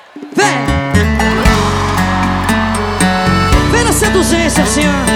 Vem! Vem na seduzência, assim, ó.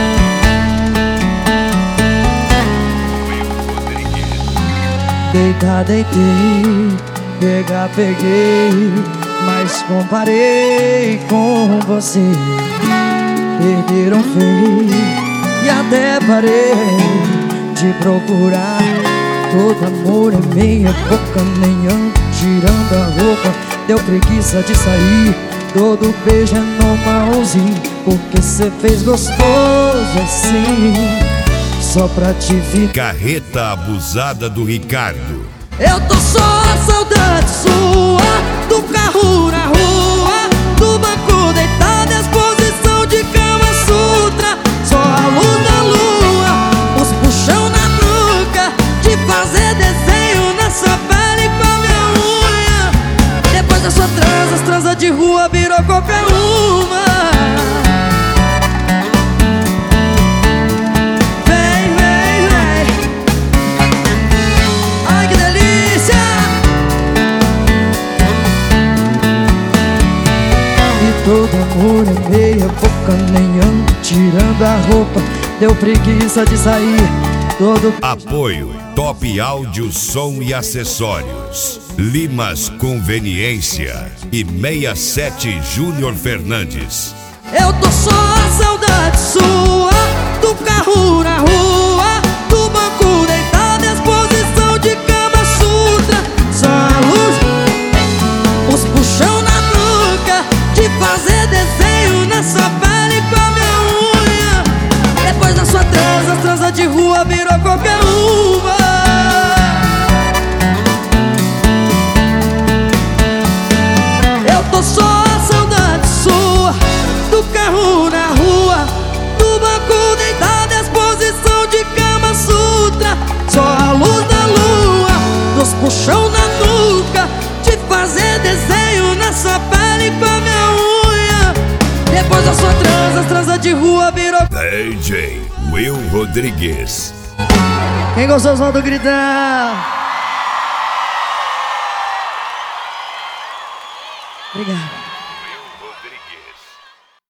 Deitar, deitei, pegar, peguei, mas comparei com você. Perderam feio e até parei de procurar. Todo amor é meia boca, nem ando tirando a roupa. Deu preguiça de sair, todo beijo é normalzinho, porque cê fez gostoso assim, só pra te ficar. Carreta abusada do Ricardo. Eu tô só a saudade sua, do carro na rua, do banco deitado e as posição de Kama Sutra. Só a luz da lua, os puxão na nuca, de fazer desenho na sua pele com a minha unha. Depois da sua transa, as transas de rua virou qualquer uma. Todo amor é meia boca, nem ando tirando a roupa. Deu preguiça de sair, todo... Apoio Top Áudio, Som e Acessórios, Limas Conveniência e 67 Júnior Fernandes. Eu tô só a saudade sua, do carro na rua, do banco deitado e as posição de Kama Sutra. Só a luz, os puxão na nuca, de fazer desenho na sua pele com a minha unha. Depois da sua transa, as transas de rua virou qualquer uma. Eu tô só a saudade sua, do carro na rua, do banco deitado e as posição de Kama Sutra. Só a luz da lua, dos puxão na nuca, de fazer desenho na sua pele com a minha unha. Depois da sua transa, as transas de rua virou... DJ Will Rodrigues. Quem gostou, solta o gritão. Obrigado.